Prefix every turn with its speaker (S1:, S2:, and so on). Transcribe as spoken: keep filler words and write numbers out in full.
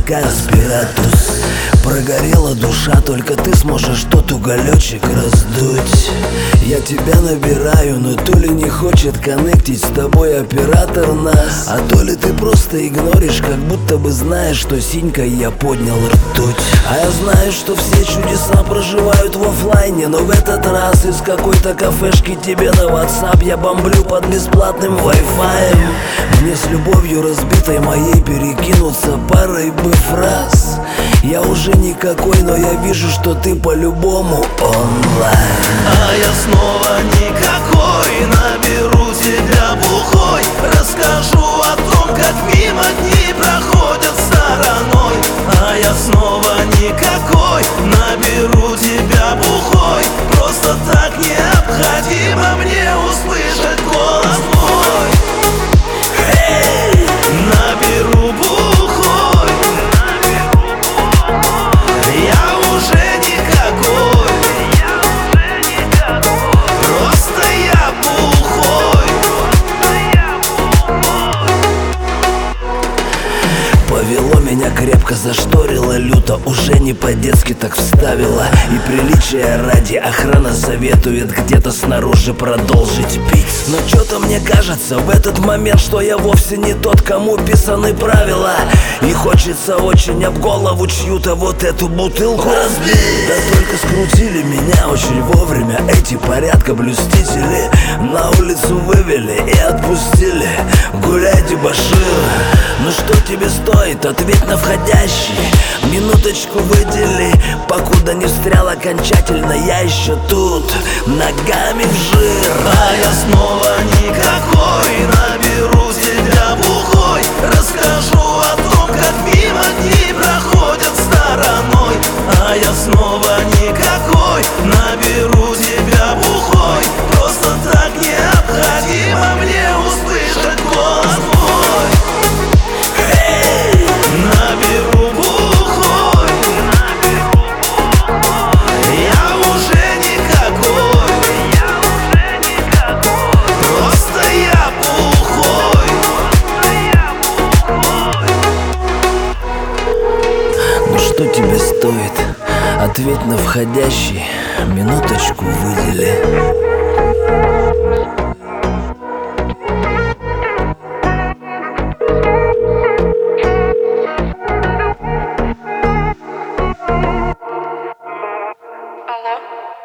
S1: как спиратус. Прогорела душа, только ты сможешь тот уголечек раздуть. Я тебя набираю, но то ли не хочет коннектить с тобой оператор нас, а то ли ты просто игноришь, как будто бы знаешь, что синькой я поднял ртуть. А я знаю, что все чудеса проживают в оффлайне, но в этот раз из какой-то кафешки тебе на WhatsApp я бомблю под бесплатным Wi-Fi. Мне с любовью разбитой моей перекинуться парой бы фраз. Я уже никакой, но я вижу, что ты по-любому онлайн.
S2: А я снова никакой, наберу тебя бухой, расскажу о том, как мимо дни проходят стороной. А я снова никакой, наберу тебя бухой, просто так необходимо мне услышать голос твой. Наберу бухой, я уже никакой, просто я бухой.
S1: Повело меня крепко, зашторило люто, уже не по-детски так вставила. И приличия ради охрана советует где-то снаружи продолжить пить. Но что-то мне кажется в этот момент, что я вовсе не тот, кому писаны правила. И хочется очень об голову чью-то вот эту бутылку разбить. Да только скрутили меня очень вовремя эти порядка-блюстители. На улицу вывели и отпустили. Гуляйте, Башир. Ну что тебе стоит? Ответь на входящий. Минуточку выдели, покуда не встрял окончательно. Я еще тут, ногами в жир.
S2: А я снова никакой, наберу тебя бухой, расскажу о том, как мимо дни проходят стороной. А я снова никакой, наберу тебя бухой, просто так необходимо мне услышать голос твой. Наберу бухой, я уже никакой, просто я бухой.
S1: Ну что тебе стоит? Ответь на входящий, минуточку выдели.
S3: Алло?